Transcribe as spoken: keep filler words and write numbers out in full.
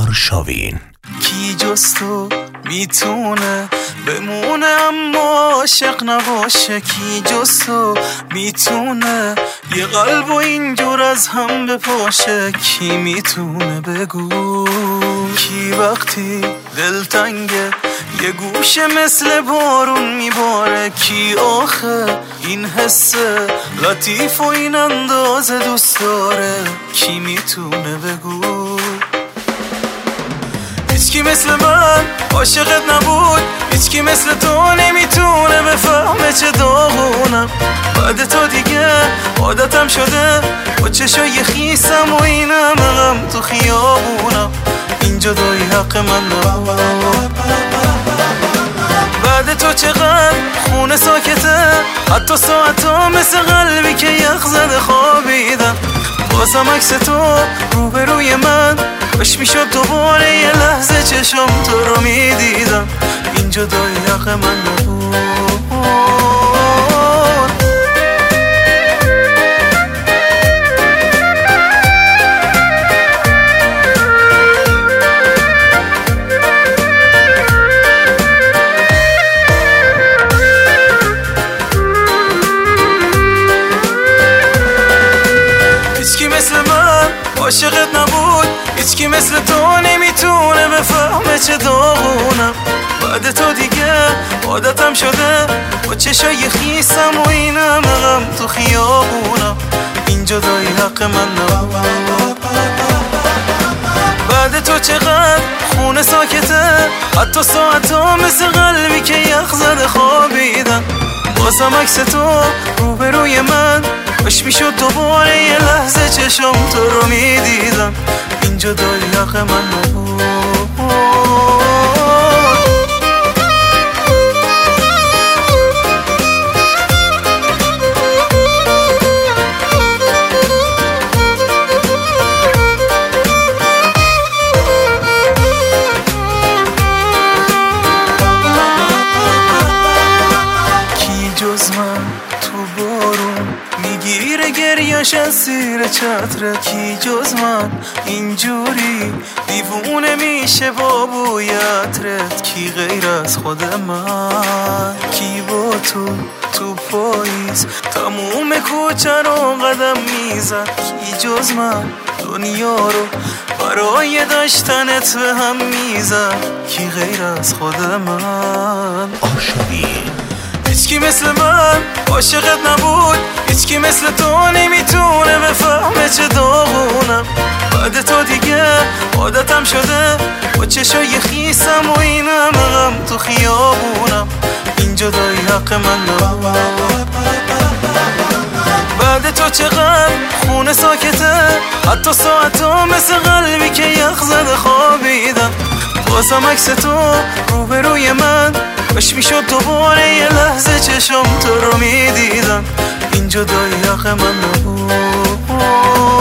آرشاوین. کی جز تو میتونه بمونه اما عاشق نباشه؟ کی جز تو میتونه یه قلب و اینجور از هم بپاشه؟ کی میتونه بگو؟ کی وقتی دلتنگه یه گوشه مثل بارون میباره؟ کی آخه این حس لطیف و این اندازه دوست داره؟ کی میتونه بگو؟ هیچکی مثل من عاشقت نبود، هیچکی مثل تو نمیتونه بفهمه چه داغونم. بعد تو دیگه عادتم شده با چشای خیسم و اینم غم تو خیابونم. این جدایی حق من نبود. بعد تو چقدر خونه ساکته، حتی ساعتا مثل قلبی که یخ زده خوابیدم. بازم عکس تو روبروی من کاش میشد دوباره یه لحظه چشم تو رو میدیدم. این جدایی حق من نبود. هیچکی مثل من عاشقت نبود، هیچکی مثل تو نمیتونه بفهمه چه داغونم. بعد تو دیگه عادتم شده با چشای خیسم و اینم غم تو خیابونم. این جدایی حق من نبود. بعد تو چقدر خونه ساکته، حتی ساعتا مثل قلبی که یخ زده خوابیدم. بازم عکس تو روبروی من کاش میشد دوباره یه لحظه چشم تو رو میدیدم. این جدایی حق من نبود. کی جز من تو بارون میگیره گریش از زیر چتره؟ کی جز من اینجوری دیوونه میشه با بوی عطرت؟ کی غیر از خود من؟ کی با تو تو پاییز تموم کوچه رو قدم میزد؟ کی جز من دنیا رو برای داشتنت به هم میزد؟ کی غیر از خود من؟ آرشاوین. هیچکی مثل من عاشقت نبود، هیچکی مثل تو نمیتونه بفهمه چه داغونم. بعد تو دیگه عادتم شده با چشای خیسم و اینم غم تو خیابونم. این جدایی حق من نبود. بعد تو چقدر خونه ساکته، حتی ساعتا مثل قلبی که یخ زده خوابیدم. بازم عکس تو روبروی من کاش میشد دوباره یه لحظه چشم تو رو میدیدم. این جدایی حق من نبود.